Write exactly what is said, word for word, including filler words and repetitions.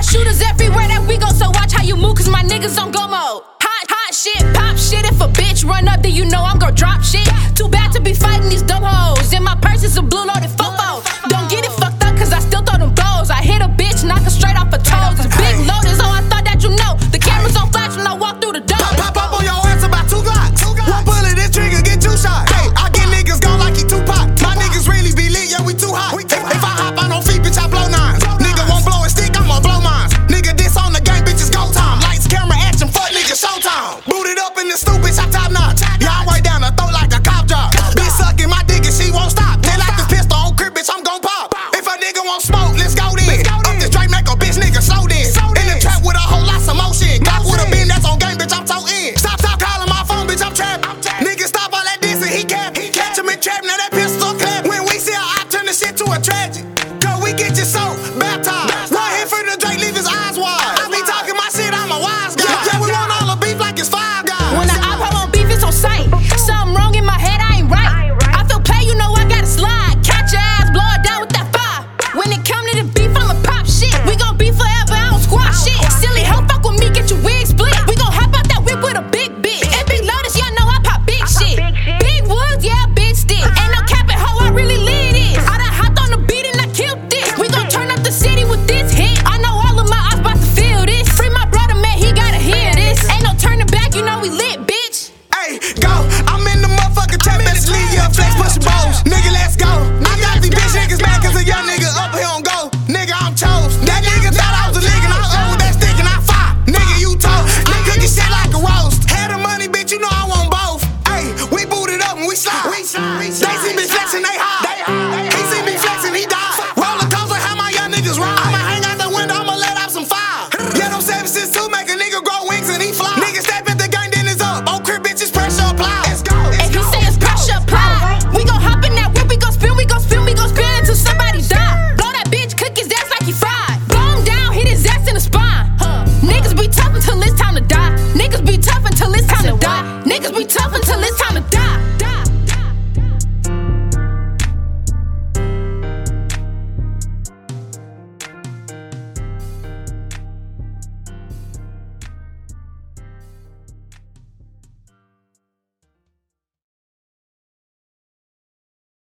got shooters everywhere that we go, so watch how you move, cause my niggas on go mode. Hot, hot shit, pop shit. If a bitch run up, then you know I'm gon' drop shit. Too bad to be fighting these dumb hoes. In my purse is a blue loaded fofo. Don't get it fucked up, cause I still throw them blows. I hit a bitch, knock her straight off her toes. It's big loaders, oh, I thought that you know. The cameras on flash when I walk through the door. Pop, pop up on your ass about two glocks. One bullet, this trigger, get two shots. Hey, I get niggas gone like he Tupac. My niggas really be lit, yeah, we too hot. If, if I hop on on feet, bitch, I blow nines. Nigga won't blow a stick, I'ma blow mines. Nigga, this on the game, bitch, it's go time. Lights, camera, action, fuck nigga, showtime. Booted up in the stoop, bitch, I top notch. Yeah, I'm right down the throat like a cop job. Bitch sucking my dick and she won't stop. They like this pistol on crib, bitch, I'm gon' pop. If a nigga won't smoke, let's go then. Up this Drake, make a bitch nigga slow then. In the trap with a whole lot of motion. Got with a beam that's on game, bitch, I'm so in. Stop, stop calling my phone, bitch, I'm trapped. Nigga, stop all that dissing, he cap. Catch him in trap, now that pistol clap. When we see a op, turn the shit to a tragedy. Cause we get you so baptized. One hit for the Drake, leave his eyes wide. I be talking my shit, I'm a wise guy. Yeah, we want all the beef like it's five guys. When I op on beef, it's on sight. Something wrong in my head, I ain't right. I feel play, you know I gotta slide. Catch your ass, blow it down with that fire. When it come to the beef, I'ma pop shit. We gon' be forever, I don't squash shit. Silly hoe, fuck with me, get your wig split. We gon' hop out that whip with a big bitch. And big lotus, y'all know I pop big shit. Big woods, yeah, big stick. Ain't no capping, hoe, I really lit it. I done hopped on the beat and I killed it. We gon' turn up the city with this hit. I know all of my ops about to feel this. Free my brother, man, he gotta hear this. Ain't no turning back, you know we lit, bitch. Hey, go, I'm in the motherfucking trap, best leave your flex, pushing balls. Nigga, let's go. I got these bitch niggas mad cause a young nigga up here on go. Nigga, I'm chose. That nigga thought I was a nigga, and I owe that stick and I fire. Nigga, you told. Nigga, get shit like a roast. Had the money, bitch, you know I want both. Hey, we booted up and we slide. We slide. They see me flexing, they high. He see me flexing, he died. Roller coaster, how my young niggas ride. I'ma hang out the window, I'ma let out some fire. Yeah, them seven six two make a nigga grow wings and he fly. Nigga step at the gang, then it's up. Oh, crib, bitch, it's pressure applied. Let's go. If he say it's pressure applied, we gon' hop in that whip, we gon' spin, we gon' spin, we gon' spin until somebody die. Blow that bitch, cook his ass like he fried. Blow him down, hit his ass in the spine. Niggas be tough until it's time to die. Niggas be tough until it's time to die. Niggas be tough until it's time to die.